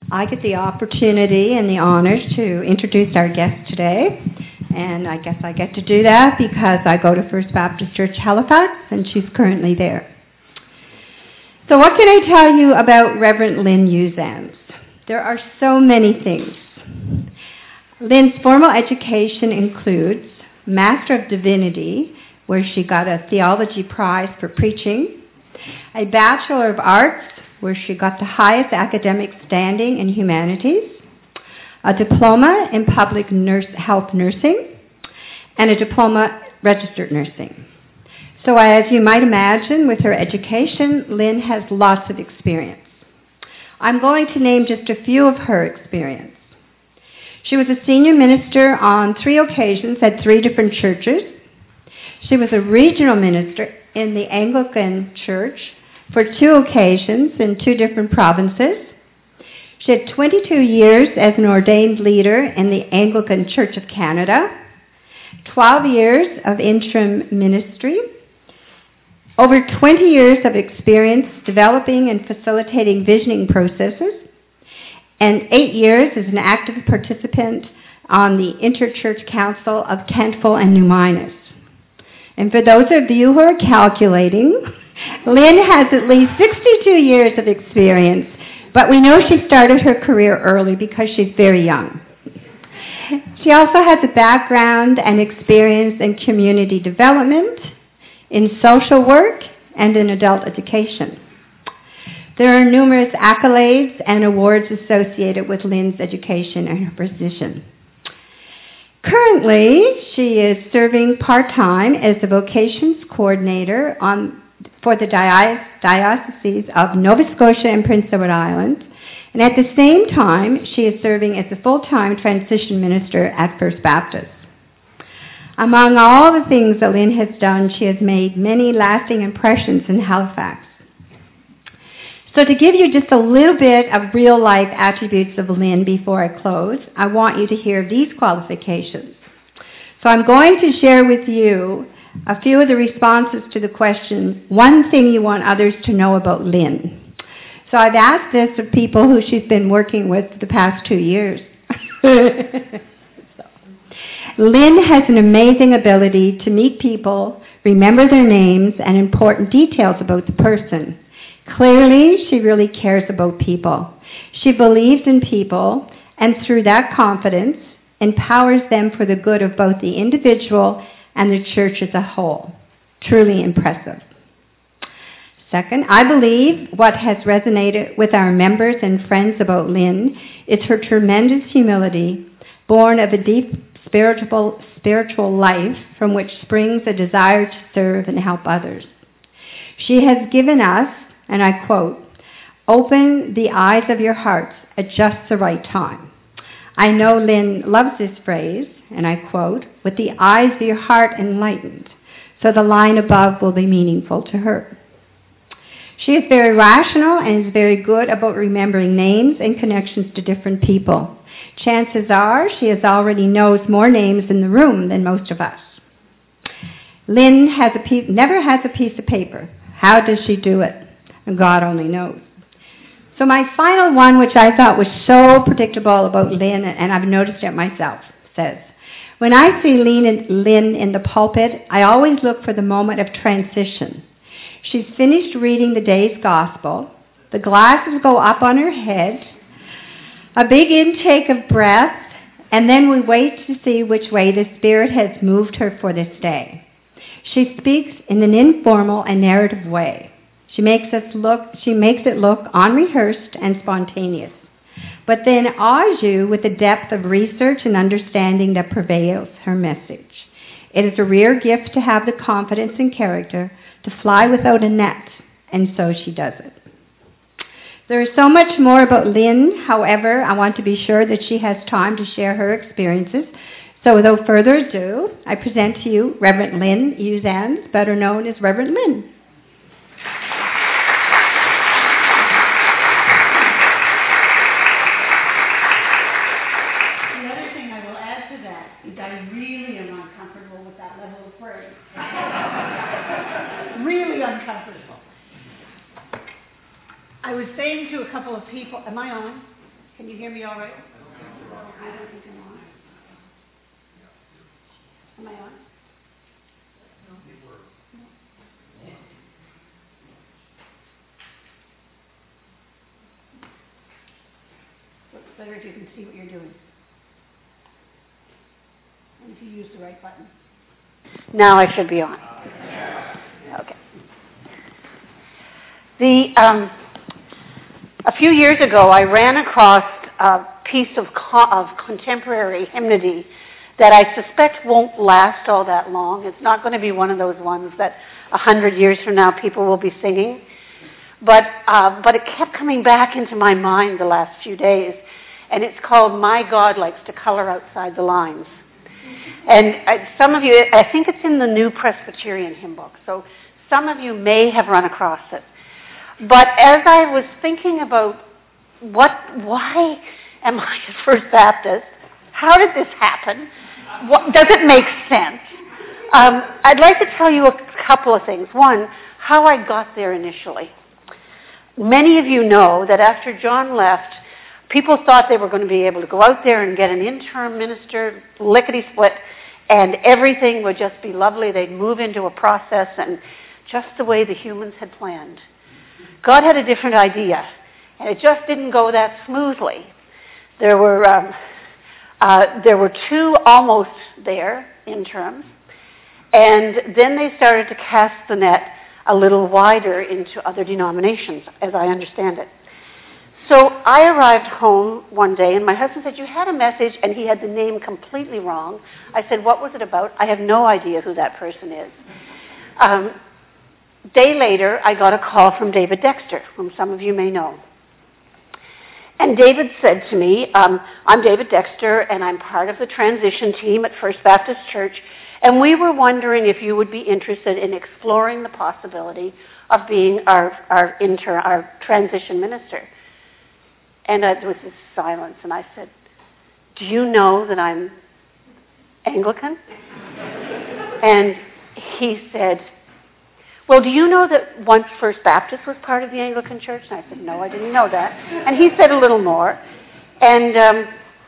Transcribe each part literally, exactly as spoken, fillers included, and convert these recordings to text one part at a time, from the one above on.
I get the opportunity and the honor to introduce our guest today. And I guess I get to do that because I go to First Baptist Church Halifax, and she's currently there. So what can I tell you about Reverend Lynn Uzans? There are so many things. Lynn's formal education includes Master of Divinity, where she got a theology prize for preaching, a Bachelor of Arts, where she got the highest academic standing in humanities, a diploma in public nurse, health nursing, and a diploma registered nursing. So as you might imagine, with her education, Lynn has lots of experience. I'm going to name just a few of her experience. She was a senior minister on three occasions at three different churches. She was a regional minister in the Anglican Church for two occasions in two different provinces. She had twenty-two years as an ordained leader in the Anglican Church of Canada, twelve years of interim ministry, over twenty years of experience developing and facilitating visioning processes, and eight years as an active participant on the Interchurch Council of Kentville and New Minas. And for those of you who are calculating, Lynn has at least sixty-two years of experience, but we know she started her career early because she's very young. She also has a background and experience in community development, in social work, and in adult education. There are numerous accolades and awards associated with Lynn's education and her position. Currently, she is serving part-time as the vocations coordinator on, for the Diocese of Nova Scotia and Prince Edward Island, and at the same time, she is serving as a full-time transition minister at First Baptist. Among all the things that Lynn has done, she has made many lasting impressions in Halifax. So to give you just a little bit of real-life attributes of Lynn before I close, I want you to hear these qualifications. So I'm going to share with you a few of the responses to the question, one thing you want others to know about Lynn. So I've asked this of people who she's been working with the past two years. Lynn has an amazing ability to meet people, remember their names, and important details about the person. Clearly, she really cares about people. She believes in people, and through that confidence, empowers them for the good of both the individual and the church as a whole. Truly impressive. Second, I believe what has resonated with our members and friends about Lynn is her tremendous humility, born of a deep spiritual, spiritual life from which springs a desire to serve and help others. She has given us, and I quote, "Open the eyes of your hearts at just the right time." I know Lynn loves this phrase, and I quote, "with the eyes of your heart enlightened," so the line above will be meaningful to her. She is very rational and is very good about remembering names and connections to different people. Chances are she has already knows more names in the room than most of us. Lynn has a piece, never has a piece of paper. How does she do it? God only knows. So my final one, which I thought was so predictable about Lynn, and I've noticed it myself, says, "When I see Lynn in the pulpit, I always look for the moment of transition. She's finished reading the day's gospel, the glasses go up on her head, a big intake of breath, and then we wait to see which way the Spirit has moved her for this day. She speaks in an informal and narrative way. She makes us look, she makes it look unrehearsed and spontaneous, but then awes you with the depth of research and understanding that prevails her message. It is a rare gift to have the confidence and character to fly without a net, and so she does it." There is so much more about Lynn. However, I want to be sure that she has time to share her experiences. So without further ado, I present to you Reverend Lynn Uzans, better known as Reverend Lynn. The other thing I will add to that is I really am uncomfortable with that level of praise. Really uncomfortable. I was saying to a couple of people, am I on? Can hear me all right? I don't think I'm on. Am I on? Looks better if you can see what you're doing. And if you use the right button. Now I should be on. Okay. The um, a few years ago, I ran across a piece of, co- of contemporary hymnody that I suspect won't last all that long. It's not going to be one of those ones that a hundred years from now people will be singing. But uh, but it kept coming back into my mind the last few days, and it's called "My God Likes to Color Outside the Lines." And uh, some of you, I think it's in the New Presbyterian Hymn Book, so some of you may have run across it. But as I was thinking about what, why am I a First Baptist? How did this happen? What, does it make sense? Um, I'd like to tell you a couple of things. One, how I got there initially. Many of you know that after John left, people thought they were going to be able to go out there and get an interim minister, lickety-split, and everything would just be lovely. They'd move into a process and just the way the humans had planned. God had a different idea, and it just didn't go that smoothly. There were um, uh, there were two almost there interims, and then they started to cast the net a little wider into other denominations, as I understand it. So I arrived home one day, and my husband said, "You had a message," and he had the name completely wrong. I said, "What was it about?" I have no idea who that person is. Um, day later, I got a call from David Dexter, whom some of you may know. And David said to me, um, "I'm David Dexter, and I'm part of the transition team at First Baptist Church, and we were wondering if you would be interested in exploring the possibility of being our our, inter, our transition minister." And uh, there was this silence, and I said, "Do you know that I'm Anglican?" And he said, "Well, do you know that once First Baptist was part of the Anglican Church?" And I said, "No, I didn't know that." And he said a little more. And um,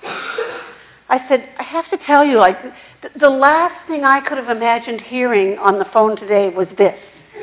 I said, "I have to tell you, like, th- the last thing I could have imagined hearing on the phone today was this."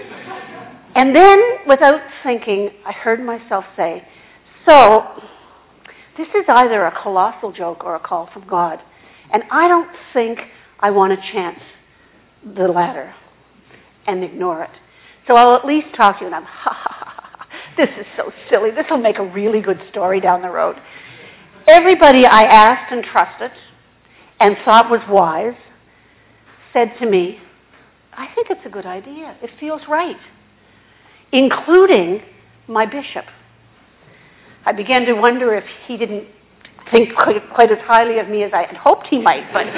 And then, without thinking, I heard myself say, "So, this is either a colossal joke or a call from God. And I don't think I want to chance the latter and ignore it. So I'll at least talk to you." And I'm, ha, ha, ha, ha, this is so silly. This will make a really good story down the road. Everybody I asked and trusted and thought was wise said to me, "I think it's a good idea. It feels right," including my bishop. I began to wonder if he didn't think quite, quite as highly of me as I had hoped he might, but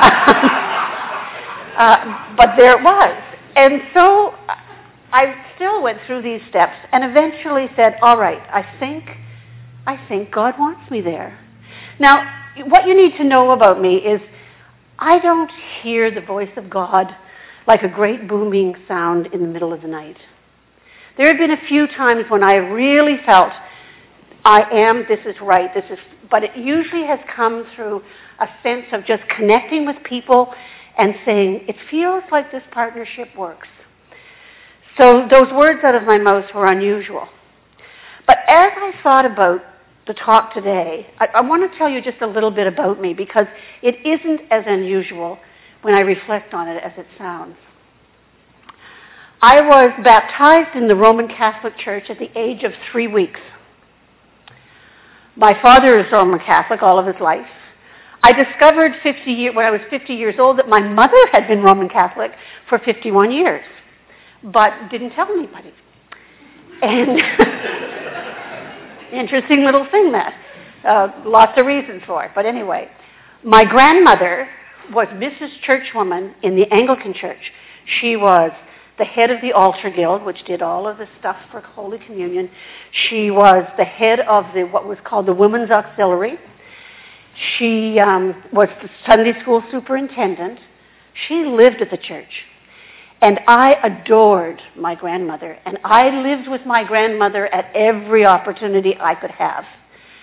uh, but there it was. And so I still went through these steps and eventually said, "All right, I think, I think God wants me there." Now, what you need to know about me is I don't hear the voice of God like a great booming sound in the middle of the night. There have been a few times when I really felt, I am, this is right, this is, but it usually has come through a sense of just connecting with people and saying, it feels like this partnership works. So those words out of my mouth were unusual. But as I thought about the talk today, I, I want to tell you just a little bit about me because it isn't as unusual when I reflect on it as it sounds. I was baptized in the Roman Catholic Church at the age of three weeks. My father is Roman Catholic all of his life. I discovered fifty year, when I was fifty years old that my mother had been Roman Catholic for fifty-one years, but didn't tell anybody. And interesting little thing that. Uh, lots of reasons for it. But anyway, my grandmother was Missus Churchwoman in the Anglican Church. She was the head of the Altar Guild, which did all of the stuff for Holy Communion. She was the head of the what was called the Women's Auxiliary. She um, was the Sunday school superintendent. She lived at the church. And I adored my grandmother. And I lived with my grandmother at every opportunity I could have.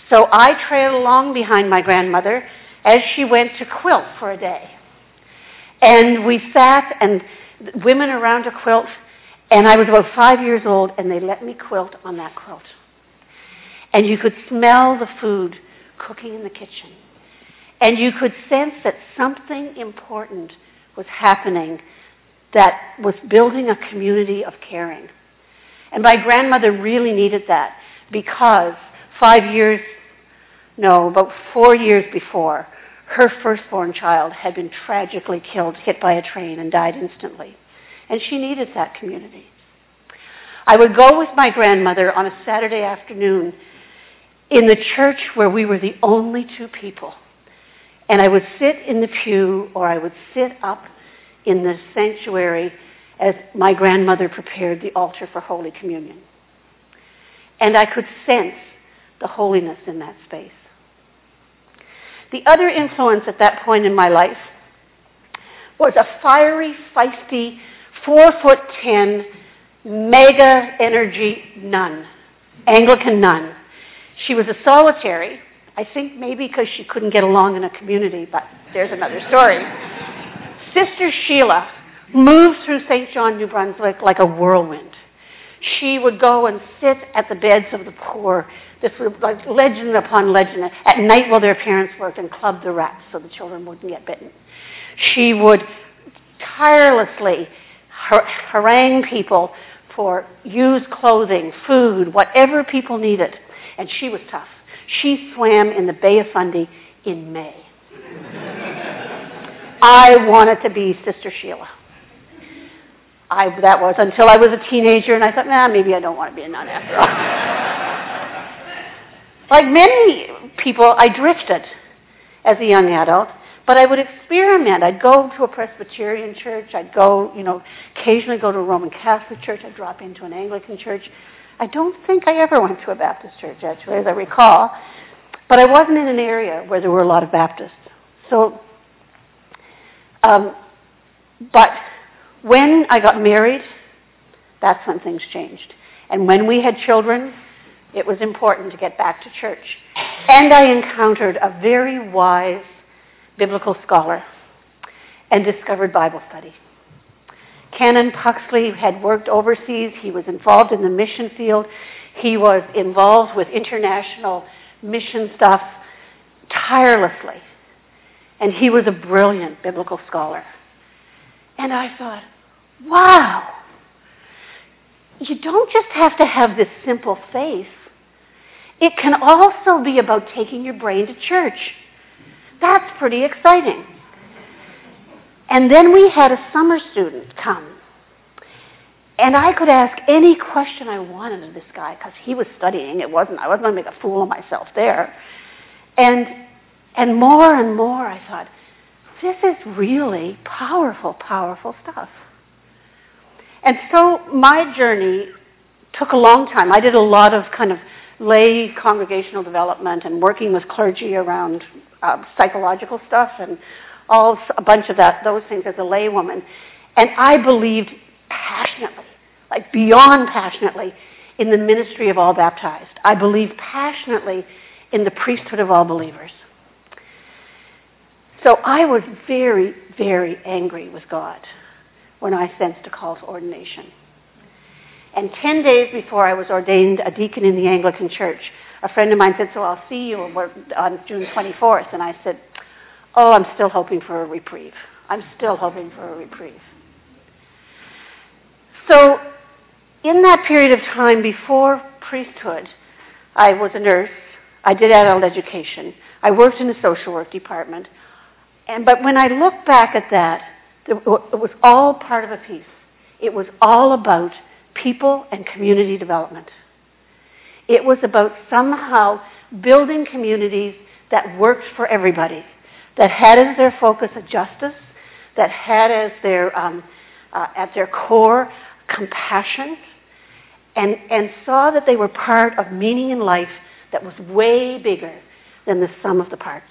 So I trailed along behind my grandmother as she went to quilt for a day. And we sat, and women around a quilt, and I was about five years old, and they let me quilt on that quilt. And you could smell the food cooking in the kitchen. And you could sense that something important was happening that was building a community of caring. And my grandmother really needed that because five years, no, about four years before, her firstborn child had been tragically killed, hit by a train, and died instantly. And she needed that community. I would go with my grandmother on a Saturday afternoon in the church where we were the only two people. And I would sit in the pew, or I would sit up in the sanctuary as my grandmother prepared the altar for Holy Communion. And I could sense the holiness in that space. The other influence at that point in my life was a fiery, feisty, four foot ten, mega energy nun, Anglican nun. She was a solitary, I think maybe because she couldn't get along in a community, but there's another story. Sister Sheila moved through Saint John, New Brunswick like a whirlwind. She would go and sit at the beds of the poor. This was like legend upon legend. At night while their parents worked, and club the rats so the children wouldn't get bitten. She would tirelessly har- harangue people for used clothing, food, whatever people needed. And she was tough. She swam in the Bay of Fundy in May. I wanted to be Sister Sheila. I, that was until I was a teenager, and I thought, nah, maybe I don't want to be a nun after all. Like many people, I drifted as a young adult, but I would experiment. I'd go to a Presbyterian church. I'd go, you know, occasionally go to a Roman Catholic church. I'd drop into an Anglican church. I don't think I ever went to a Baptist church, actually, as I recall. But I wasn't in an area where there were a lot of Baptists. So, um, but when I got married, that's when things changed. And when we had children, it was important to get back to church. And I encountered a very wise biblical scholar and discovered Bible study. Canon Puxley had worked overseas. He was involved in the mission field. He was involved with international mission stuff tirelessly. And he was a brilliant biblical scholar. And I thought, wow, you don't just have to have this simple faith. It can also be about taking your brain to church. That's pretty exciting. And then we had a summer student come. And I could ask any question I wanted of this guy because he was studying. It wasn't, I wasn't going to make a fool of myself there. And, and more and more I thought, this is really powerful, powerful stuff. And so my journey took a long time. I did a lot of kind of lay congregational development and working with clergy around uh, psychological stuff and all a bunch of that, those things as a laywoman. And I believed passionately, like beyond passionately, in the ministry of all baptized. I believed passionately in the priesthood of all believers. So I was very, very angry with God when I sensed a call to ordination. And ten days before I was ordained a deacon in the Anglican Church, a friend of mine said, so I'll see you on June twenty-fourth. And I said, oh, I'm still hoping for a reprieve. I'm still hoping for a reprieve. So in that period of time before priesthood, I was a nurse. I did adult education. I worked in the social work department. And but when I look back at that, it was all part of a piece. It was all about people and community development. It was about somehow building communities that worked for everybody, that had as their focus a justice, that had as their um, uh, at their core compassion, and and saw that they were part of meaning in life that was way bigger than the sum of the parts.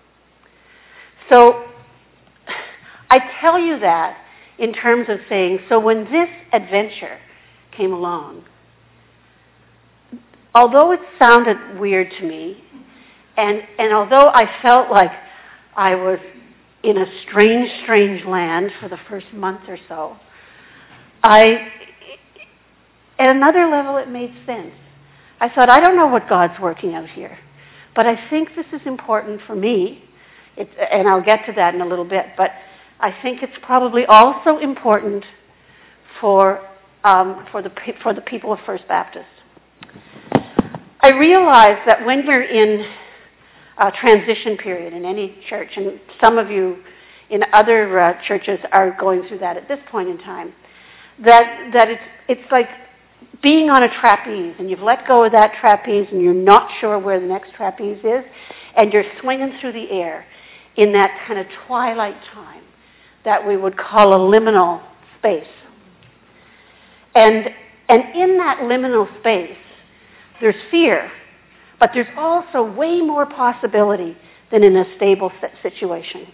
So I tell you that in terms of saying, so when this adventure came along, although it sounded weird to me, And, and although I felt like I was in a strange, strange land for the first month or so, I, at another level, it made sense. I thought, I don't know what God's working out here, but I think this is important for me, it, and I'll get to that in a little bit, but I think it's probably also important for, um, for, the, for the people of First Baptist. I realize that when we're in a transition period in any church, and some of you in other uh, churches are going through that at this point in time, that, that it's, it's like being on a trapeze, and you've let go of that trapeze, and you're not sure where the next trapeze is, and you're swinging through the air in that kind of twilight time that we would call a liminal space. And, and in that liminal space, there's fear, but there's also way more possibility than in a stable situation.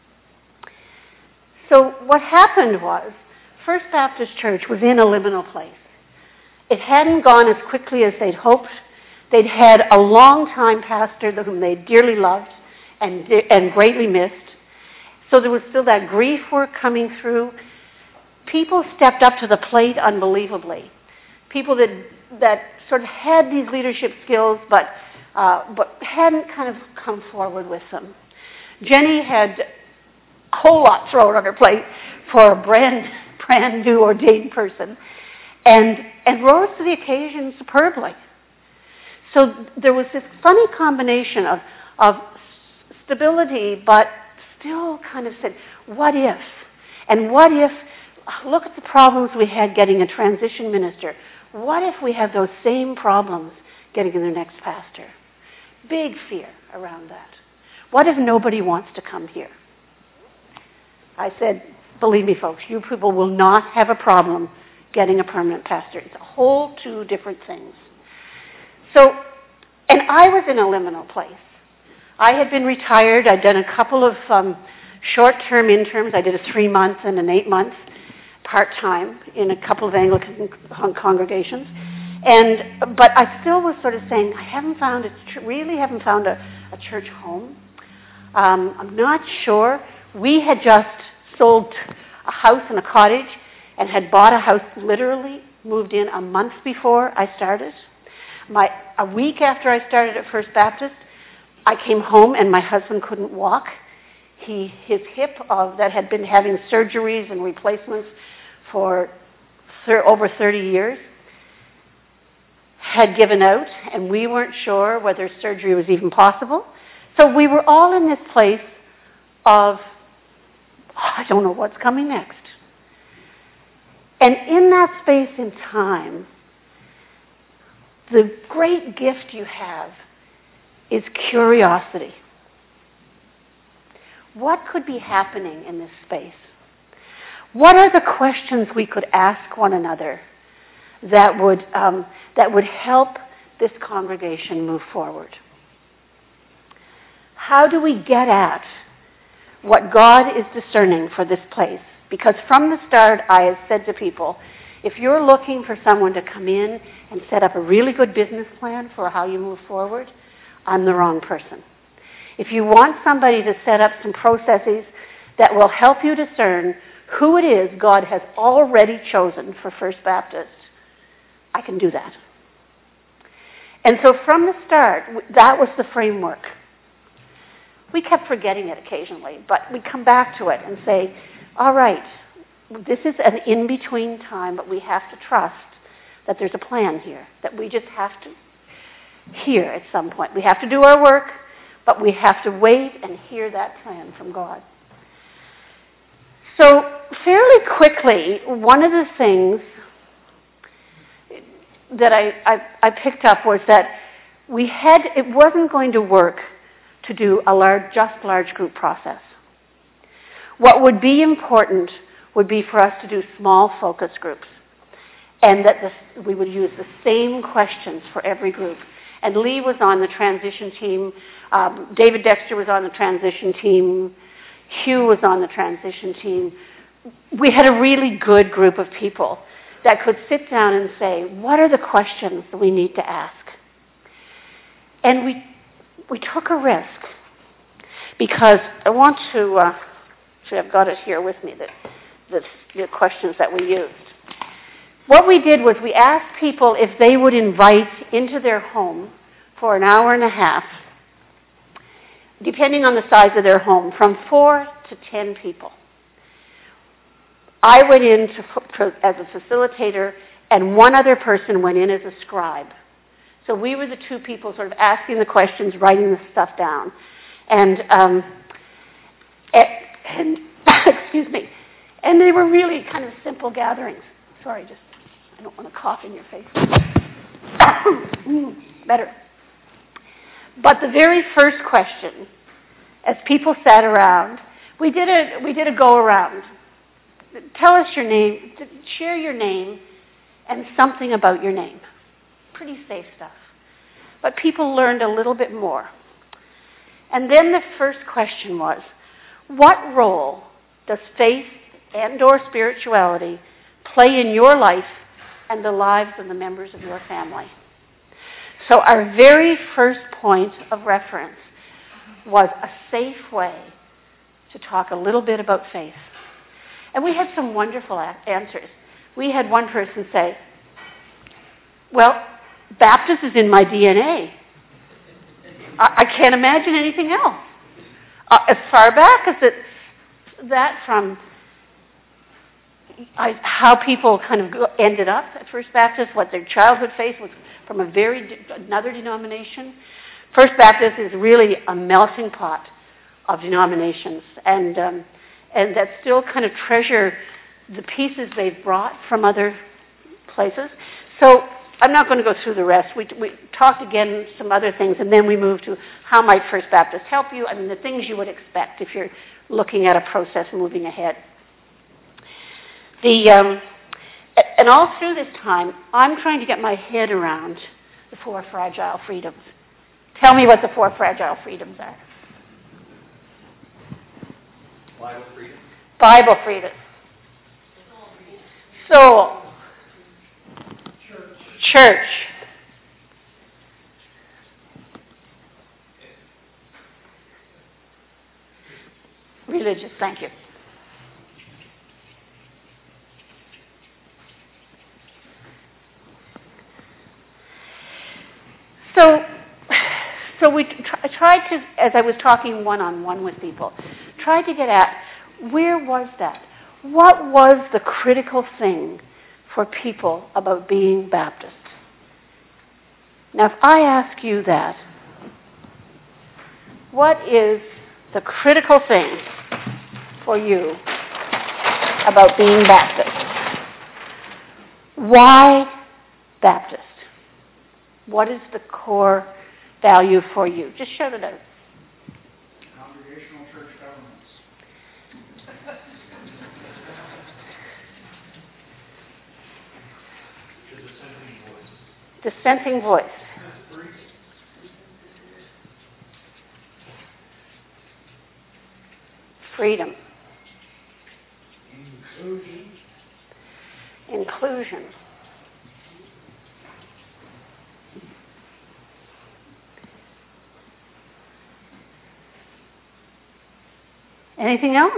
So what happened was, First Baptist Church was in a liminal place. It hadn't gone as quickly as they'd hoped. They'd had a long-time pastor whom they dearly loved and, and greatly missed. So there was still that grief work coming through. People stepped up to the plate unbelievably. People that that sort of had these leadership skills, but uh, but hadn't kind of come forward with them. Jenny had a whole lot thrown on her plate for a brand brand new ordained person, and and rose to the occasion superbly. So there was this funny combination of of stability, but still kind of said, what if? And what if, look at the problems we had getting a transition minister. What if we have those same problems getting in the next pastor? Big fear around that. What if nobody wants to come here? I said, believe me, folks, you people will not have a problem getting a permanent pastor. It's a whole two different things. So, and I was in a liminal place. I had been retired. I'd done a couple of um, short-term interns. I did a three-month and an eight-month part-time in a couple of Anglican congregations. And but I still was sort of saying, I haven't found it, really haven't found a, a church home. Um, I'm not sure. We had just sold a house and a cottage and had bought a house, literally moved in a month before I started. My a week after I started at First Baptist, I came home and my husband couldn't walk. He his hip of that had been having surgeries and replacements for thir- over thirty years had given out, and we weren't sure whether surgery was even possible. So we were all in this place of, oh, I don't know what's coming next. And in that space in time, the great gift you have is curiosity. What could be happening in this space? What are the questions we could ask one another that would um, that would help this congregation move forward? How do we get at what God is discerning for this place? Because from the start, I have said to people, if you're looking for someone to come in and set up a really good business plan for how you move forward, I'm the wrong person. If you want somebody to set up some processes that will help you discern who it is God has already chosen for First Baptist, I can do that. And so from the start, that was the framework. We kept forgetting it occasionally, but we come back to it and say, all right, this is an in-between time, but we have to trust that there's a plan here, that we just have to hear at some point. We have to do our work, but we have to wait and hear that plan from God. So fairly quickly, one of the things that I, I, I picked up was that we had, it wasn't going to work to do a large, just large group process. What would be important would be for us to do small focus groups, and that this, we would use the same questions for every group. And Lee was on the transition team, um, David Dexter was on the transition team, Hugh was on the transition team. We had a really good group of people that could sit down and say, what are the questions that we need to ask? And we, we took a risk because I want to, uh, actually I've got it here with me, that the, the questions that we used. What we did was we asked people if they would invite into their home for an hour and a half, depending on the size of their home, from four to ten people. I went in to, to, as a facilitator, and one other person went in as a scribe. So we were the two people sort of asking the questions, writing the stuff down. And, um, and, and excuse me, and they were really kind of simple gatherings. Sorry, just, I don't want to cough in your face. mm, better. But the very first question, as people sat around, we did a, we did a go-around. Tell us your name, share your name, and something about your name. Pretty safe stuff. But people learned a little bit more. And then the first question was, what role does faith and or spirituality play in your life and the lives of the members of your family? So our very first point of reference was a safe way to talk a little bit about faith. And we had some wonderful a- answers. We had one person say, well, Baptist is in my D N A. I, I can't imagine anything else. Uh, as far back as it's that from I, how people kind of ended up at First Baptist, what their childhood faith was from a very de- another denomination. First Baptist is really a melting pot of denominations, and um, and that still kind of treasure the pieces they've brought from other places. So I'm not going to go through the rest. We, we talked again some other things, and then we moved to how might First Baptist help you. I mean, the things you would expect if you're looking at a process moving ahead. The um, and all through this time, I'm trying to get my head around the four fragile freedoms. Tell me what the four fragile freedoms are. Bible freedom. Bible freedom. Soul. Church. Church. Religious, thank you. So, so we t- tried to, as I was talking one-on-one with people, tried to get at where was that? What was the critical thing for people about being Baptist? Now, if I ask you that, what is the critical thing for you about being Baptist? Why Baptist? What is the core value for you? Just shout it out. Congregational church governments. Dissenting voice. Freedom. Inclusion. Inclusion. Anything else?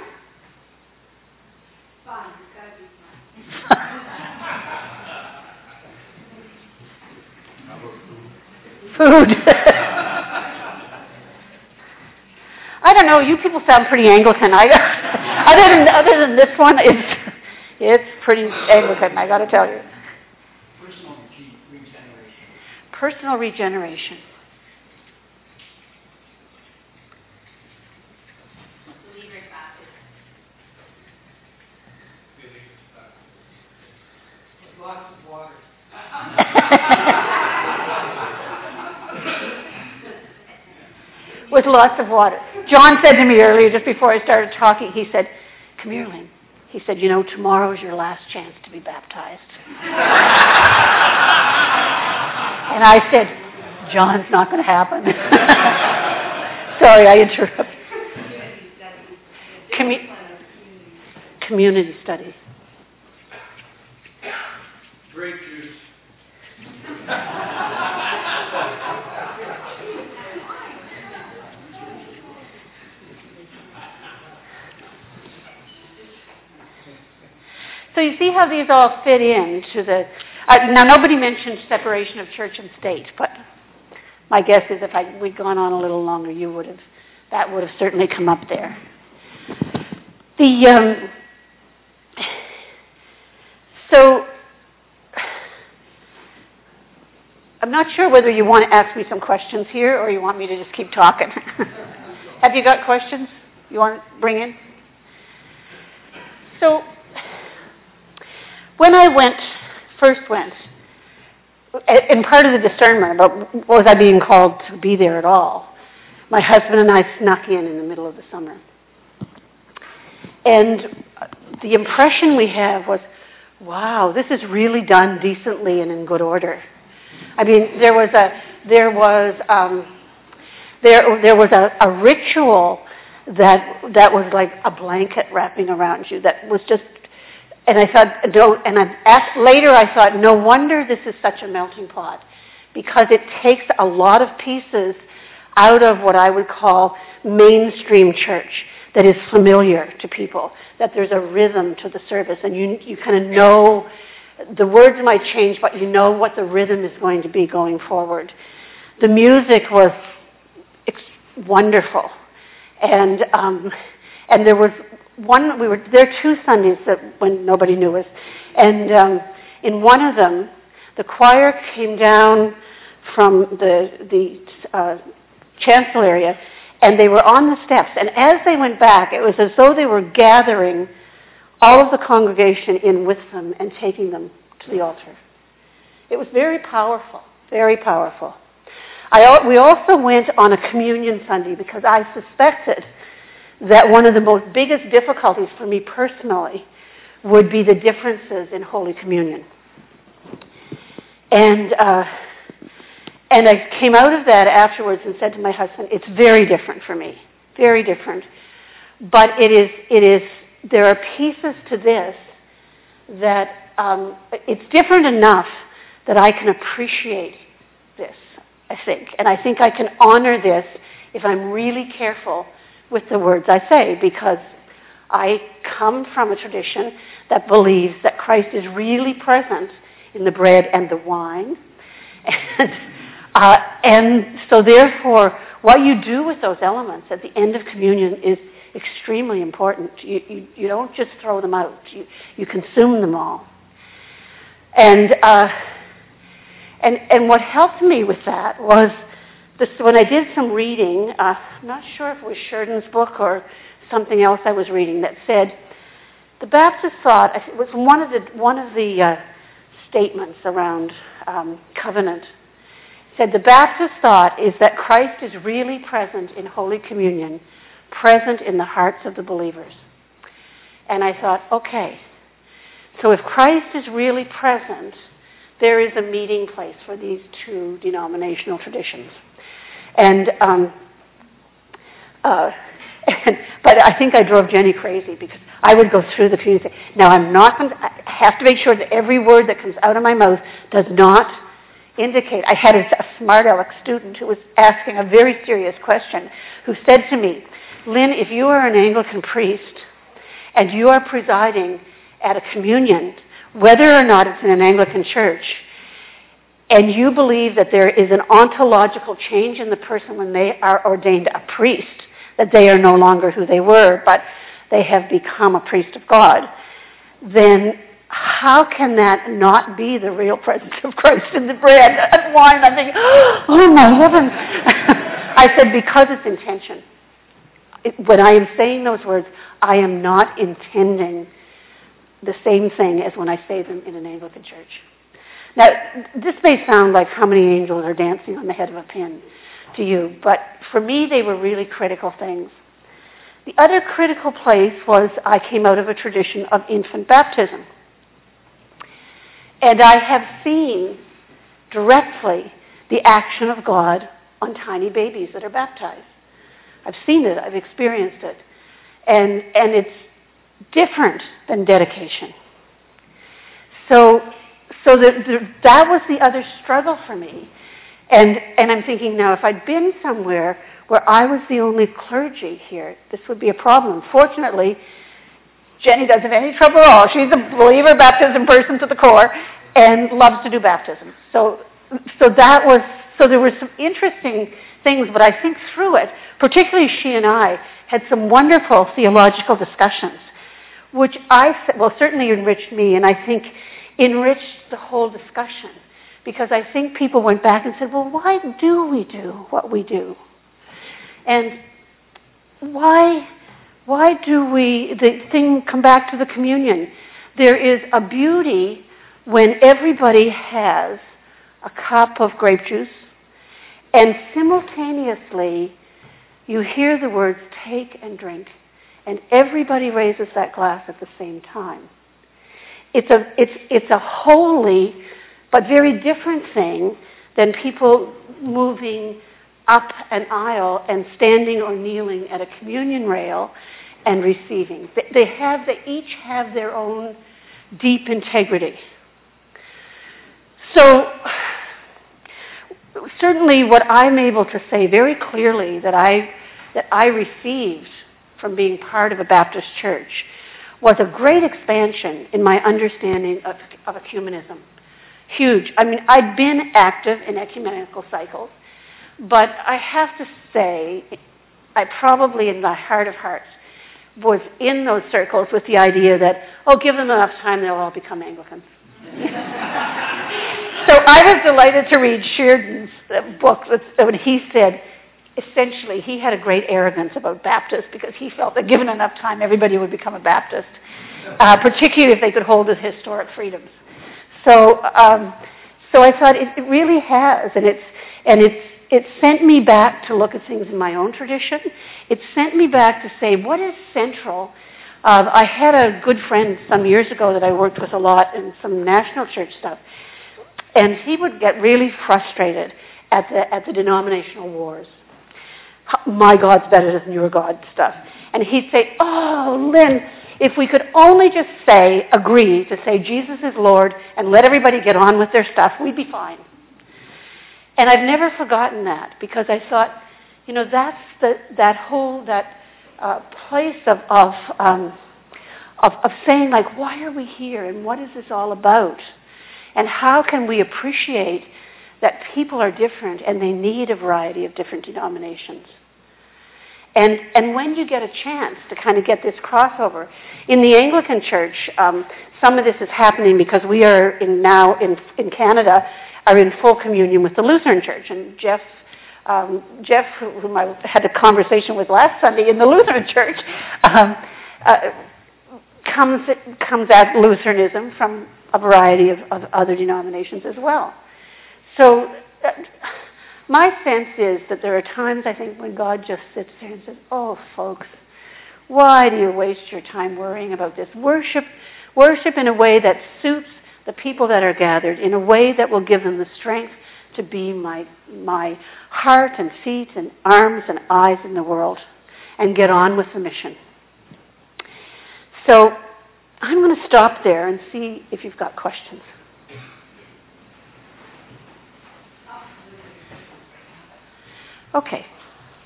Fun. It's got to be fun. Food. I don't know. You people sound pretty Anglican. I, other than other than this one, it's it's pretty Anglican. I got to tell you. Personal regeneration. Personal regeneration. Believer baptism. With lots of water. With lots of water. John said to me earlier, just before I started talking, he said, "Come here, Lynn." He said, "You know, tomorrow is your last chance to be baptized." And I said, "John's not going to happen." Sorry, I interrupted. Commu- community studies. Grape juice. So you see how these all fit into the... Uh, now, nobody mentioned separation of church and state, but my guess is if I, we'd gone on a little longer, you would have, that would have certainly come up there. The... Um, so... I'm not sure whether you want to ask me some questions here or you want me to just keep talking. Have you got questions you want to bring in? So, when I went, first went, and part of the discernment about was I being called to be there at all, my husband and I snuck in in the middle of the summer. And the impression we have was, wow, this is really done decently and in good order. I mean, there was a there was um, there there was a, a ritual that that was like a blanket wrapping around you. That was just, and I thought, don't. And I asked, later I thought, no wonder this is such a melting pot, because it takes a lot of pieces out of what I would call mainstream church that is familiar to people. That there's a rhythm to the service, and you you kind of know. The words might change, but you know what the rhythm is going to be going forward. The music was ex- wonderful, and um, and there was one. We were there two Sundays that when nobody knew us, and um, in one of them, the choir came down from the the uh, chancel area, and they were on the steps. And as they went back, it was as though they were gathering all of the congregation in with them and taking them to the altar. It was very powerful, very powerful. I, we also went on a communion Sunday because I suspected that one of the most biggest difficulties for me personally would be the differences in Holy Communion. And uh, and I came out of that afterwards and said to my husband, it's very different for me, very different. But it is it is there are pieces to this that um, it's different enough that I can appreciate this, I think. And I think I can honor this if I'm really careful with the words I say, because I come from a tradition that believes that Christ is really present in the bread and the wine. And, uh, and so therefore, what you do with those elements at the end of communion is extremely important. You, you, you don't just throw them out. You, you consume them all. And, uh, and, and what helped me with that was this, when I did some reading, uh, I'm not sure if it was Sheridan's book or something else I was reading that said, the Baptist thought, it was one of the, one of the uh, statements around um, covenant, said the Baptist thought is that Christ is really present in Holy Communion, present in the hearts of the believers. And I thought, okay, so if Christ is really present, there is a meeting place for these two denominational traditions. And, um, uh, and but I think I drove Jenny crazy because I would go through the community and say, now I'm not going to, I have to make sure that every word that comes out of my mouth does not indicate. I had a, a smart aleck student who was asking a very serious question, who said to me, Lynn, if you are an Anglican priest and you are presiding at a communion, whether or not it's in an Anglican church, and you believe that there is an ontological change in the person when they are ordained a priest, that they are no longer who they were, but they have become a priest of God, then how can that not be the real presence of Christ in the bread and wine? I'm thinking, oh my heavens. I said, because it's intention. It, when I am saying those words, I am not intending the same thing as when I say them in an Anglican church. Now, this may sound like how many angels are dancing on the head of a pin to you, but for me they were really critical things. The other critical place was I came out of a tradition of infant baptism. And I have seen directly the action of God on tiny babies that are baptized. I've seen it. I've experienced it. And, and it's different than dedication. So, so the, the, that was the other struggle for me. And, and I'm thinking now, if I'd been somewhere where I was the only clergy here, this would be a problem. Fortunately, Jenny doesn't have any trouble at all. She's a believer baptism person to the core and loves to do baptism. So, so that was, so there were some interesting things, but I think through it, particularly she and I, had some wonderful theological discussions, which I, well, certainly enriched me, and I think enriched the whole discussion, because I think people went back and said, well, why do we do what we do? And why, why do we, the thing, come back to the communion. There is a beauty when everybody has a cup of grape juice, and simultaneously you hear the words, take and drink, and everybody raises that glass at the same time. It's a, it's, it's a holy but very different thing than people moving up an aisle and standing or kneeling at a communion rail and receiving. They, they have, they each have their own deep integrity. So certainly what I'm able to say very clearly that I, that I received from being part of a Baptist church was a great expansion in my understanding of, of ecumenism. Huge. I mean, I'd been active in ecumenical cycles, but I have to say, I probably in the heart of hearts was in those circles with the idea that, oh, give them enough time, they'll all become Anglicans. So I was delighted to read Sheardon's book when he said, essentially, he had a great arrogance about Baptists because he felt that given enough time, everybody would become a Baptist, uh, particularly if they could hold the historic freedoms. So, um, so I thought it, it really has, and it's and it's it sent me back to look at things in my own tradition. It sent me back to say, what is central? Uh, I had a good friend some years ago that I worked with a lot in some national church stuff, and he would get really frustrated at the at the denominational wars. My God's better than your God stuff. And he'd say, oh, Lynn, if we could only just say, agree to say Jesus is Lord and let everybody get on with their stuff, we'd be fine. And I've never forgotten that, because I thought, you know, that's the, that whole, that uh, place of, of, um, of, of saying, like, why are we here and what is this all about? And how can we appreciate that people are different and they need a variety of different denominations? And and when you get a chance to kind of get this crossover, in the Anglican Church, um, some of this is happening because we are in now in in Canada are in full communion with the Lutheran Church. And Jeff, um, Jeff, whom I had a conversation with last Sunday in the Lutheran Church, um, uh, comes comes at Lutheranism from a variety of, of other denominations as well. So. Uh, My sense is that there are times, I think, when God just sits there and says, oh, folks, why do you waste your time worrying about this? Worship, worship in a way that suits the people that are gathered, in a way that will give them the strength to be my, my heart and feet and arms and eyes in the world, and get on with the mission. So I'm going to stop there and see if you've got questions. Okay.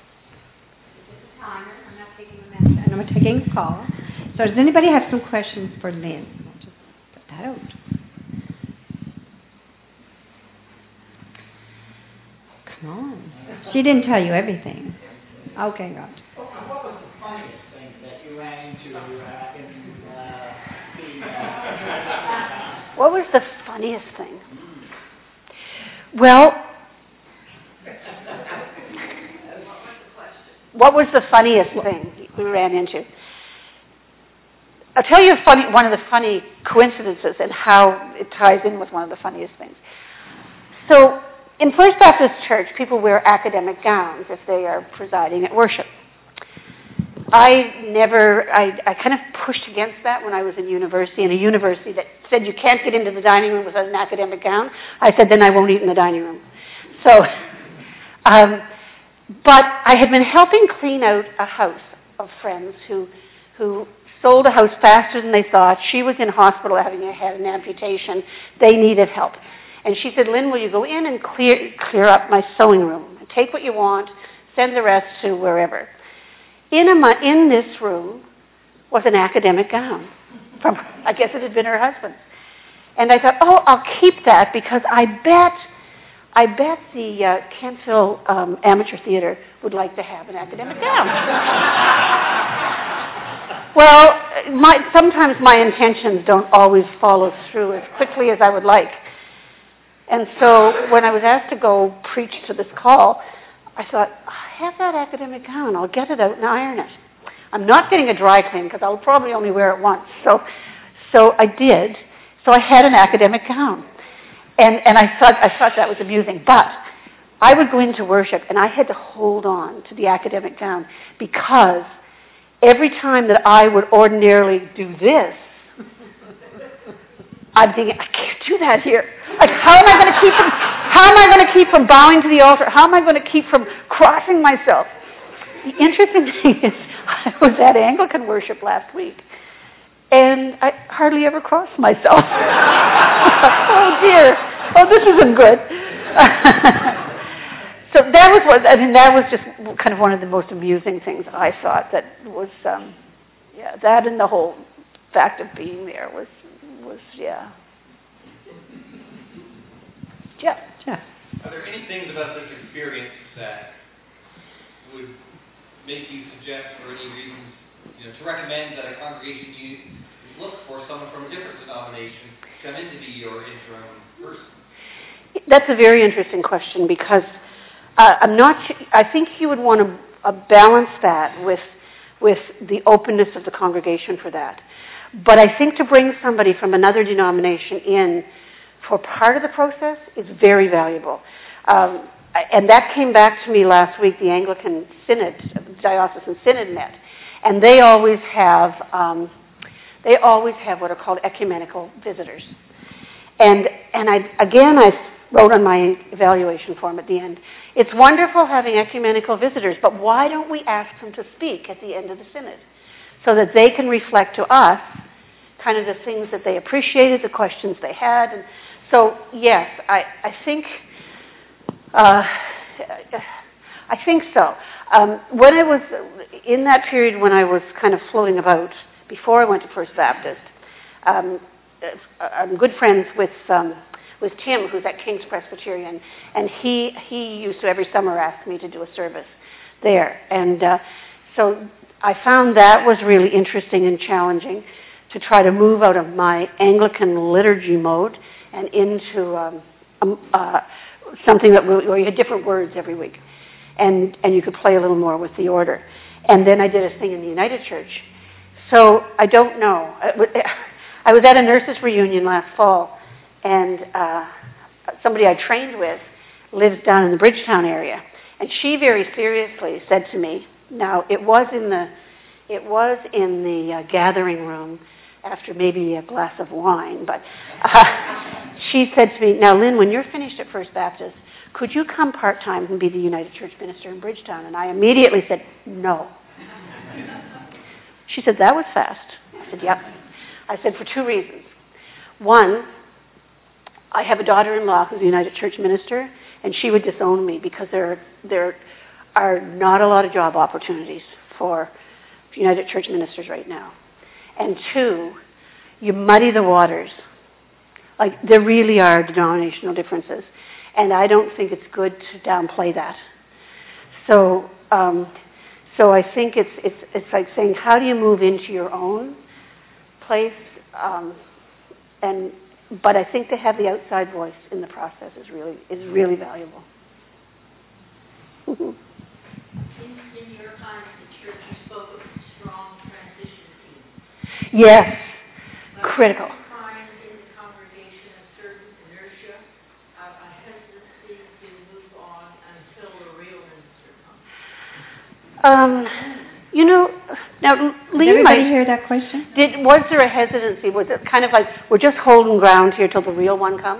I'm not taking a message, and I'm taking a call. So does anybody have some questions for Lynn? I'll just put that out. Come on. She didn't tell you everything. Okay, God. What was the funniest thing that you ran into uh, in uh, the... Uh, what was the funniest thing? Well... What was the funniest thing we ran into? I'll tell you a funny, one of the funny coincidences and how it ties in with one of the funniest things. So in First Baptist Church, people wear academic gowns if they are presiding at worship. I never, I, I kind of pushed against that when I was in university, in a university that said you can't get into the dining room without an academic gown. I said, then I won't eat in the dining room. So... Um, But I had been helping clean out a house of friends who who sold a house faster than they thought. She was in hospital having had an amputation. They needed help. And she said, Lynn, will you go in and clear clear up my sewing room? Take what you want, send the rest to wherever. In, a, in this room was an academic gown. From, I guess it had been her husband's. And I thought, oh, I'll keep that because I bet, I bet the uh, Kentville um, Amateur Theatre would like to have an academic gown. Well, my, sometimes my intentions don't always follow through as quickly as I would like. And so when I was asked to go preach to this call, I thought, I have that academic gown. I'll get it out and iron it. I'm not getting a dry clean because I'll probably only wear it once. So, so I did. So I had an academic gown. And, and I thought, I thought that was amusing. But I would go into worship and I had to hold on to the academic gown because every time that I would ordinarily do this, I'm thinking, I can't do that here. Like, how am I going to keep from, how am I going to keep from bowing to the altar? How am I going to keep from crossing myself? The interesting thing is, I was at Anglican worship last week, and I hardly ever crossed myself. Oh dear! Oh, this isn't good. So that was what I mean. That was just kind of one of the most amusing things I thought. That was, um, yeah, that and the whole fact of being there was, was yeah. Jeff. Jeff. Are there any things about this experience that would make you suggest, for any reasons, you know, to recommend that a congregation you look for someone from a different denomination to come in to be your interim person? That's a very interesting question because uh, I'm not. I think you would want to uh, balance that with with the openness of the congregation for that. But I think to bring somebody from another denomination in for part of the process is very valuable. Um, and that came back to me last week. The Anglican Synod, Diocesan Synod met, and they always have um, they always have what are called ecumenical visitors. And and I again I wrote on my evaluation form at the end, it's wonderful having ecumenical visitors, but why don't we ask them to speak at the end of the synod so that they can reflect to us kind of the things that they appreciated, the questions they had. And so, yes, I, I think uh, I think so. Um, when I was in that period when I was kind of floating about before I went to First Baptist, um, I'm good friends with um, with Tim, who's at King's Presbyterian, and he he used to every summer ask me to do a service there. And uh, so I found that was really interesting and challenging to try to move out of my Anglican liturgy mode and into um, um, uh, something that where you had different words every week, and and you could play a little more with the order. And then I did a thing in the United Church. So I don't know. I was at a nurses' reunion last fall, and uh, somebody I trained with lives down in the Bridgetown area, and she very seriously said to me, now it was in the it was in the uh, gathering room after maybe a glass of wine, but uh, she said to me, now Lynn, when you're finished at First Baptist, could you come part-time and be the United Church minister in Bridgetown? And I immediately said, no. She said, that was fast. I said, yep. I said, for two reasons. One, I have a daughter-in-law who's a United Church minister, and she would disown me because there, there are not a lot of job opportunities for United Church ministers right now. And two, you muddy the waters. Like, there really are denominational differences, and I don't think it's good to downplay that. So, um, so I think it's it's it's like saying, how do you move into your own place? Um, and but I think to have the outside voice in the process is really is really valuable. in, in your time at the church, you spoke of strong transition teams. Yes, but critical. Do you find in the congregation a certain inertia, a, a hesitancy to move on until the real minister comes? Um, you know, now Did Lee everybody might, hear that question? did was there a hesitancy? Was it kind of like we're just holding ground here till the real one comes?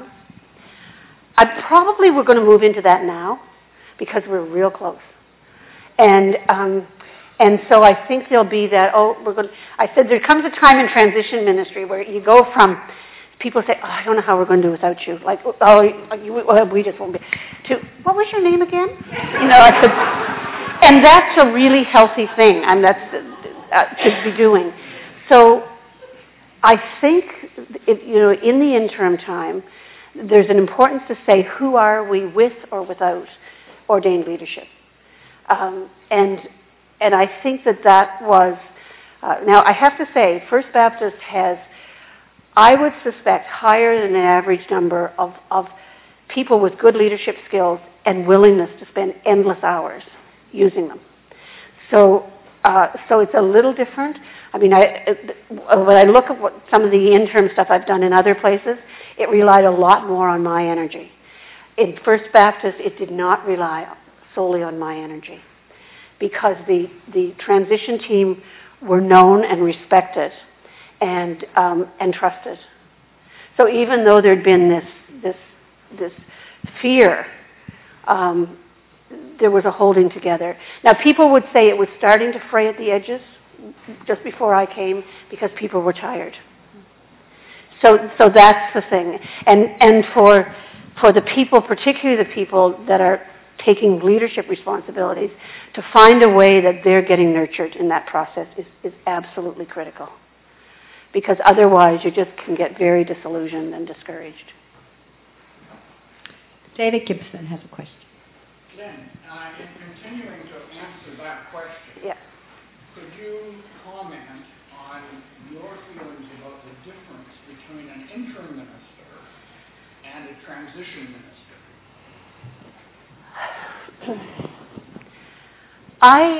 I probably we're going to move into that now because we're real close, and um, and so I think there'll be that. Oh, we're going. I said there comes a time in transition ministry where you go from people say, oh, I don't know how we're going to do without you. Like, oh, you, we just won't be. To what was your name again? You know, I could. And that's a really healthy thing, and that's uh, to be doing. so I think, if, you know, in the interim time, there's an importance to say who are we with or without ordained leadership. Um, and and I think that that was, uh, now I have to say, First Baptist has, I would suspect, higher than an average number of, of people with good leadership skills and willingness to spend endless hours using them. So, uh, so it's a little different. I mean, I, when I look at what some of the interim stuff I've done in other places, it relied a lot more on my energy. In First Baptist, it did not rely solely on my energy, because the, the transition team were known and respected and um, and trusted. So even though there'd been this this this fear, um, there was a holding together. Now, people would say it was starting to fray at the edges just before I came because people were tired. So so that's the thing. And and for for the people, particularly the people that are taking leadership responsibilities, to find a way that they're getting nurtured in that process is, is absolutely critical. Because otherwise you just can get very disillusioned and discouraged. David Gibson has a question. Then, uh, in continuing to answer that question, yeah. could you comment on your feelings about the difference between an interim minister and a transition minister? I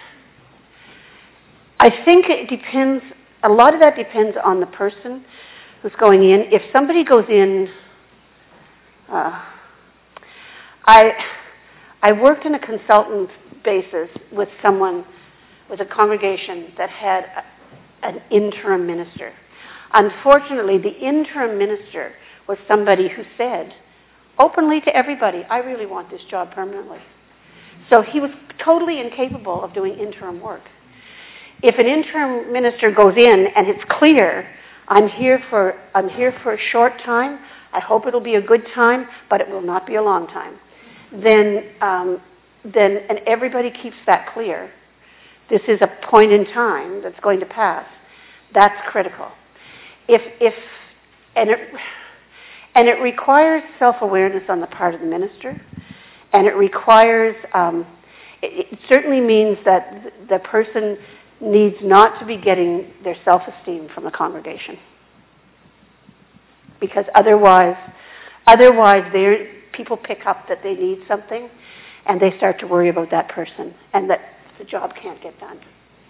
I think it depends, a lot of that depends on the person who's going in. If somebody goes in, uh, I I worked in a consultant basis with someone, with a congregation that had a, an interim minister. Unfortunately, the interim minister was somebody who said openly to everybody, I really want this job permanently. So he was totally incapable of doing interim work. If an interim minister goes in and it's clear, I'm here for I'm here for a short time, I hope it'll be a good time, but it will not be a long time. Then, um, then, and everybody keeps that clear. This is a point in time that's going to pass. That's critical. If if and it and it requires self-awareness on the part of the minister. And it requires, um, it, it certainly means that the person needs not to be getting their self-esteem from the congregation. Because otherwise, otherwise people pick up that they need something and they start to worry about that person and that the job can't get done.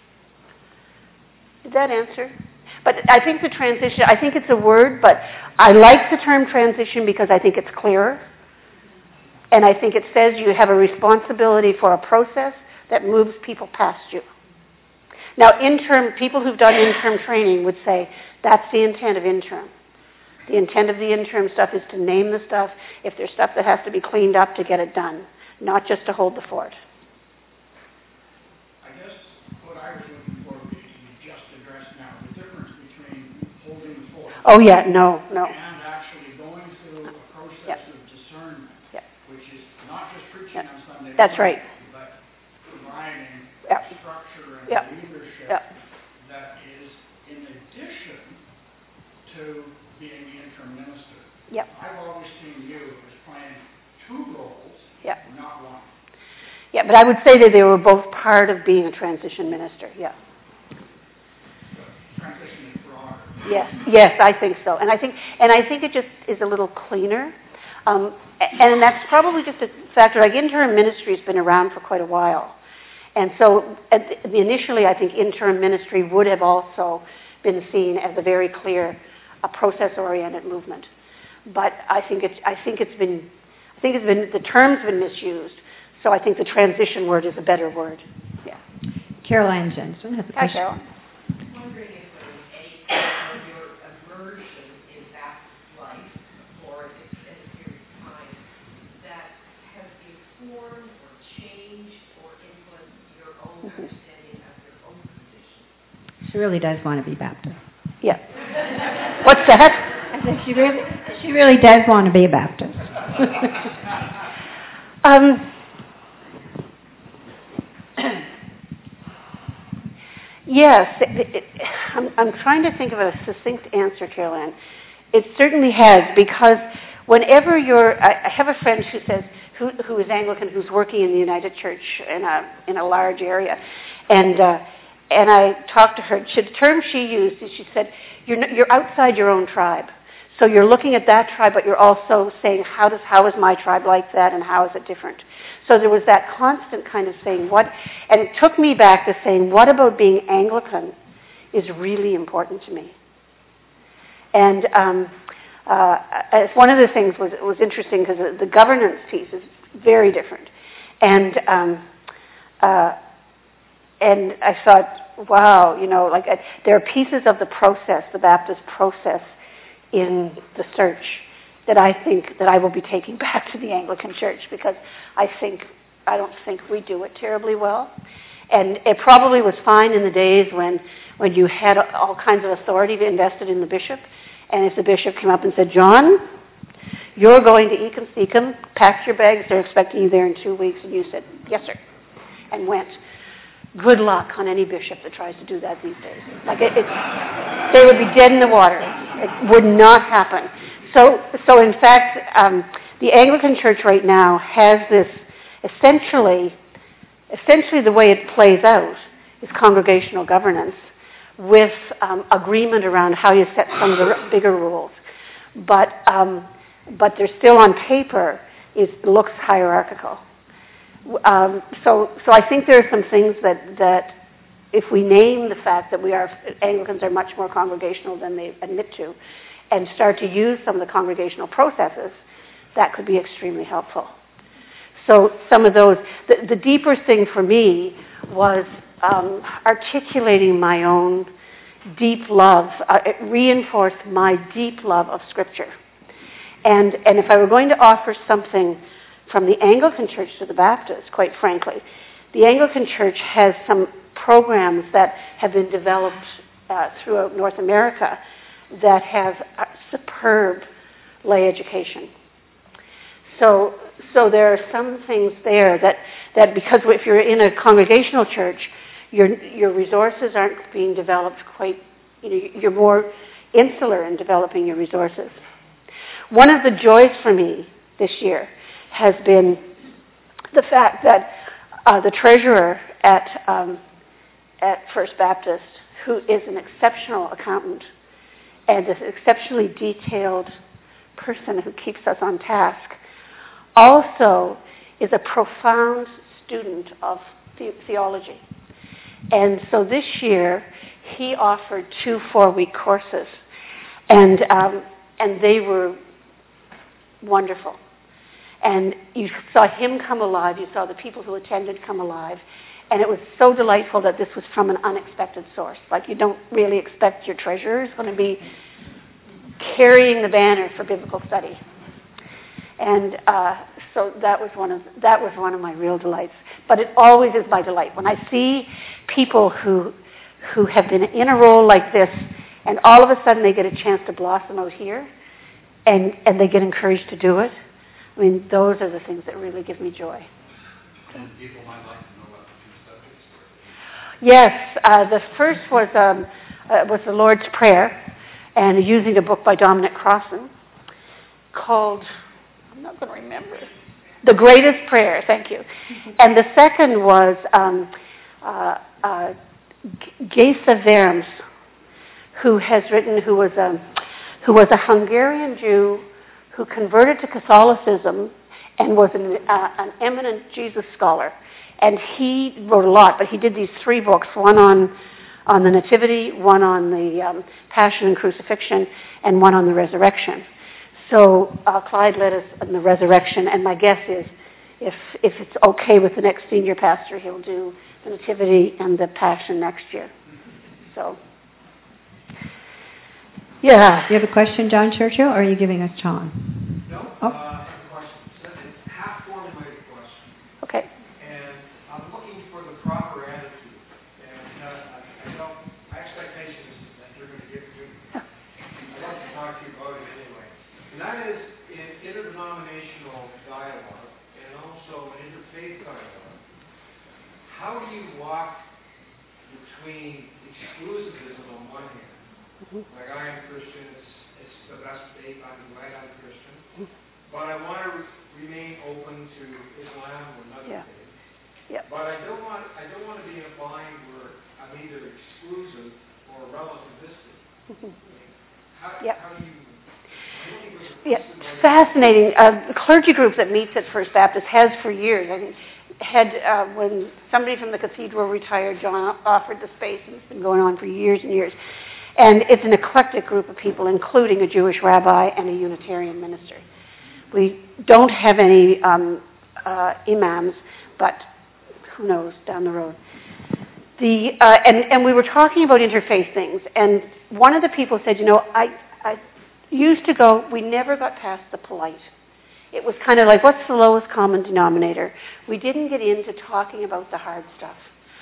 Did that answer? But I think the transition, I think it's a word, but I like the term transition because I think it's clearer. And I think it says you have a responsibility for a process that moves people past you. Now, interim, people who've done interim training would say that's the intent of interim. The intent of the interim stuff is to name the stuff, if there's stuff that has to be cleaned up, to get it done, not just to hold the fort. I guess what I was looking for was you just addressed now the difference between holding the fort oh, yeah, no, no. and actually going through a process yep. of discernment. Yep. Which is not just preaching yep. on Sunday That's morning, right. but providing yep. structure and yep. leadership yep. that is in addition to being the interim minister. Yep. I've always seen you as playing two roles, yep. not one. Yeah, but I would say that they were both part of being a transition minister, yeah. So, transition is broader. Yes, yes, I think so. And I think and I think it just is a little cleaner. Um, and that's probably just a factor. Like, interim ministry has been around for quite a while. And so at the, initially, I think interim ministry would have also been seen as a very clear, a process-oriented movement. But I think it's, I think it's been, I think it's been, the term's been misused. So I think the transition word is a better word. Yeah. Caroline Jensen has a Hi, question. Caroline. I'm wondering if there was any part of your immersion in Baptist life for an extended period of time that has informed or changed or influenced your own Mm-hmm. understanding of your own position. She really does want to be Baptist. Yeah. What's that? I said she really, she really does want to be a Baptist. um, Yes, it, it, I'm, I'm trying to think of a succinct answer, Carolyn. It certainly has, because whenever you're, I, I have a friend who says, who, who is Anglican, who's working in the United Church in a in a large area, and uh, and I talked to her. She, the term she used is, she said, you're you're outside your own tribe. So you're looking at that tribe, but you're also saying, how does how is my tribe like that, and how is it different? So there was that constant kind of saying, what, and it took me back to saying, what about being Anglican is really important to me? And um, uh, as one of the things was was interesting, because the, the governance piece is very different, and um, uh, and I thought, wow, you know, like I, there are pieces of the process, the Baptist process, in the search that I think that I will be taking back to the Anglican Church, because I think I don't think we do it terribly well. And it probably was fine in the days when when you had all kinds of authority invested in the bishop, and if the bishop came up and said, John, you're going to Ecum Secum, pack your bags, they're expecting you there in two weeks, and you said, yes, sir, and went. Good luck on any bishop that tries to do that these days. Like it, it's, they would be dead in the water. It would not happen. So, so in fact, um, the Anglican Church right now has this essentially, essentially the way it plays out is congregational governance with um, agreement around how you set some of the bigger rules. But, um, but they're still on paper, it looks hierarchical. Um, so, so I think there are some things that, that if we name the fact that we are, Anglicans are much more congregational than they admit to, and start to use some of the congregational processes, that could be extremely helpful. So some of those, the, the deeper thing for me was um, articulating my own deep love. Uh, it reinforced my deep love of Scripture. And, and if I were going to offer something from the Anglican Church to the Baptist, quite frankly, the Anglican Church has some programs that have been developed uh, throughout North America that have uh, superb lay education. So, so there are some things there that, that because if you're in a congregational church, your your resources aren't being developed quite, you know, you're more insular in developing your resources. One of the joys for me this year has been the fact that uh, the treasurer at um, at First Baptist, who is an exceptional accountant and an exceptionally detailed person who keeps us on task, also is a profound student of the- theology. And so this year, he offered two four-week courses, and um, and they were wonderful. And you saw him come alive. You saw the people who attended come alive. And it was so delightful that this was from an unexpected source. Like, you don't really expect your treasurer is going to be carrying the banner for biblical study. And uh, so that was one of that was one of my real delights. But it always is my delight when I see people who who have been in a role like this, and all of a sudden they get a chance to blossom out here, and and they get encouraged to do it. I mean, those are the things that really give me joy. And people might like to know about the two subjects. Yes, uh, the first was um, uh, was the Lord's Prayer, and using a book by Dominic Crossan called, I'm not going to remember, The Greatest Prayer. Thank you. Mm-hmm. And the second was um, uh, uh, Gesa Vermes, who has written, who was a who was a Hungarian Jew who converted to Catholicism and was an, uh, an eminent Jesus scholar. And he wrote a lot, but he did these three books, one on on the Nativity, one on the um, Passion and Crucifixion, and one on the Resurrection. So uh, Clyde led us on the Resurrection, and my guess is if if it's okay with the next senior pastor, he'll do the Nativity and the Passion next year. So, yeah. Do you have a question, John Churchill, or are you giving us John? No, Oh. uh, I have a question. It's a half-formulated question. Okay. And I'm looking for the proper attitude. And uh, I, I don't, my expectation is that you're going to give me, I'd love to talk to you about it anyway. And that is in interdenominational dialogue and also an interfaith dialogue. How do you walk between exclusivism on one hand, Mhm. like I am Christian, it's, it's the best faith, I'm glad I'm Christian, but I want to re- remain open to Islam or another Yeah. faith. Yeah. But I don't want I don't want to be in a bind where I'm either exclusive or relativistic. Mhm. How, Yeah. how do you? Yeah, fascinating. Uh, a clergy group that meets at First Baptist has for years. I think had uh, when somebody from the cathedral retired, John offered the space, and it's been going on for years and years. And it's an eclectic group of people, including a Jewish rabbi and a Unitarian minister. We don't have any um, uh, imams, but who knows down the road. The uh, and and we were talking about interfaith things, and one of the people said, you know, I I used to go. We never got past the polite. It was kind of like, what's the lowest common denominator? We didn't get into talking about the hard stuff.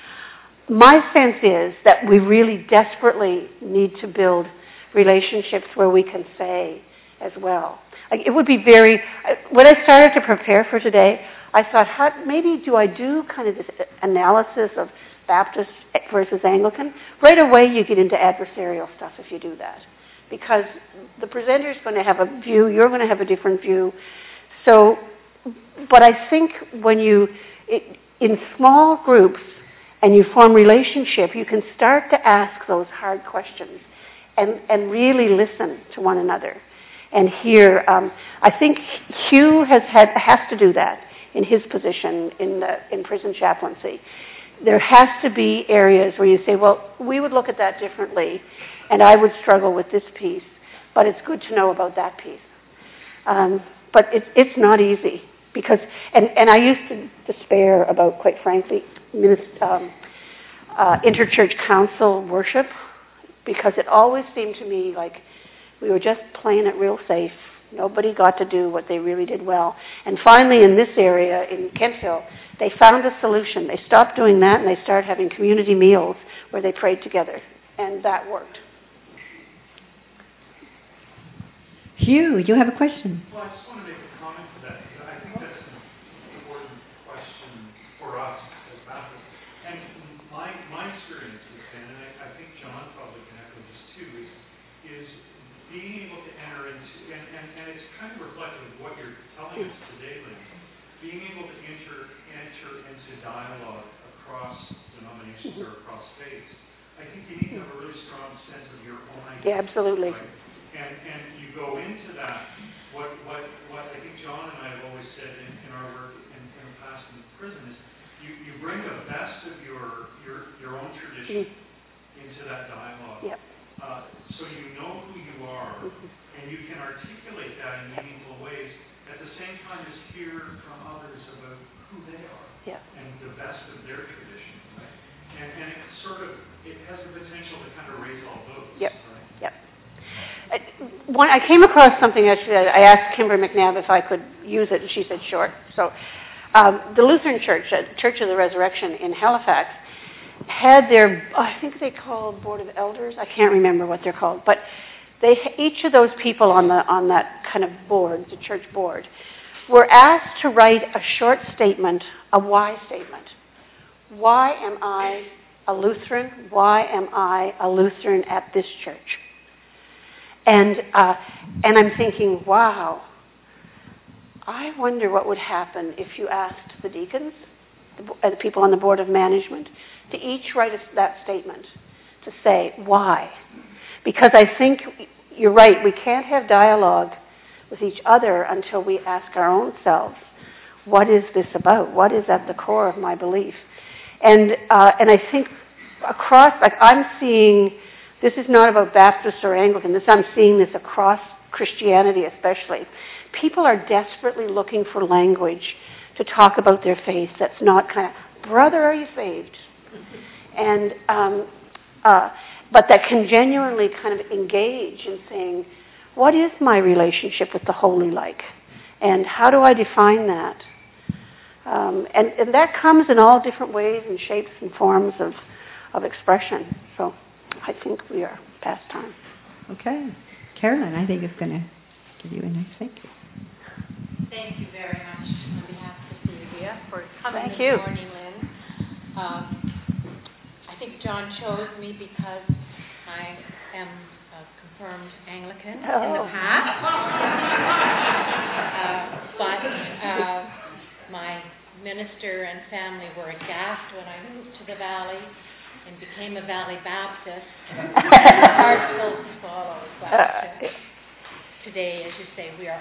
My sense is that we really desperately need to build relationships where we can say as well. Like, it would be very, when I started to prepare for today, I thought, how, maybe do I do kind of this analysis of Baptist versus Anglican? Right away you get into adversarial stuff if you do that. Because the presenter is going to have a view, you're going to have a different view. So, but I think when you, it, in small groups, and you form relationship, you can start to ask those hard questions and, and really listen to one another and hear. Um, I think Hugh has had has to do that in his position in the in prison chaplaincy. There has to be areas where you say, well, we would look at that differently, and I would struggle with this piece, but it's good to know about that piece. Um, but it, it's not easy. Because, and, and I used to despair about, quite frankly, minist- um, uh, interchurch council worship, because it always seemed to me like we were just playing it real safe. Nobody got to do what they really did well. And finally, in this area, in Kentville, they found a solution. They stopped doing that, and they started having community meals where they prayed together, and that worked. Hugh, you have a question. Well, I just want to make a comment to that, because I think that's an important question for us as Baptists. And my my experience has been, and I, I think John probably can echo this too, is, is being able to enter into, and, and, and it's kind of reflective of what you're telling us today, Lynn, being able to enter, enter into dialogue across denominations or across faiths. I think you need to have a really strong sense of your own identity. Yeah, absolutely. Right? And, and you go into that, what, what, what I think John and I have always said in, in our work in, in the past in prison is you, you bring the best of your, your, your own tradition mm-hmm. into that dialogue. Yep. Uh, so you know who you are, mm-hmm. and you can articulate that in meaningful ways, at the same time as hear from others about who they are yep. and the best of their tradition. Right? And, and it sort of, it has the potential to kind of raise all boats. Yep. Right? Yep. I, one, I came across something actually. I asked Kimber McNabb if I could use it, and she said sure. So, um, the Lutheran Church, uh, Church of the Resurrection in Halifax, had their, I think they called Board of Elders. I can't remember what they're called, but they each of those people on the on that kind of board, the church board, were asked to write a short statement, a why statement. Why am I a Lutheran? Why am I a Lutheran at this church? And uh, and I'm thinking, wow, I wonder what would happen if you asked the deacons, the, the people on the board of management, to each write a, that statement, to say why. Because I think you're right, we can't have dialogue with each other until we ask our own selves, what is this about? What is at the core of my belief? And uh, and I think across, like I'm seeing, this is not about Baptist or Anglican. This I'm seeing this across Christianity especially. People are desperately looking for language to talk about their faith that's not kind of, brother, are you saved? And um, uh, but that can genuinely kind of engage in saying, what is my relationship with the holy like? And how do I define that? Um, and, and that comes in all different ways and shapes and forms of, of expression. So I think we are past time. Okay. Carolyn, I think it's going to give you a nice thank you. Thank you very much on behalf of Sylvia for coming Thank this you. morning, Lynn. Um, I think John chose me because I am a confirmed Anglican in the Oh. past. uh, but uh, my minister and family were aghast when I moved to the Valley and became a Valley Baptist. Hard pill to swallow, but uh, today, as you say, we are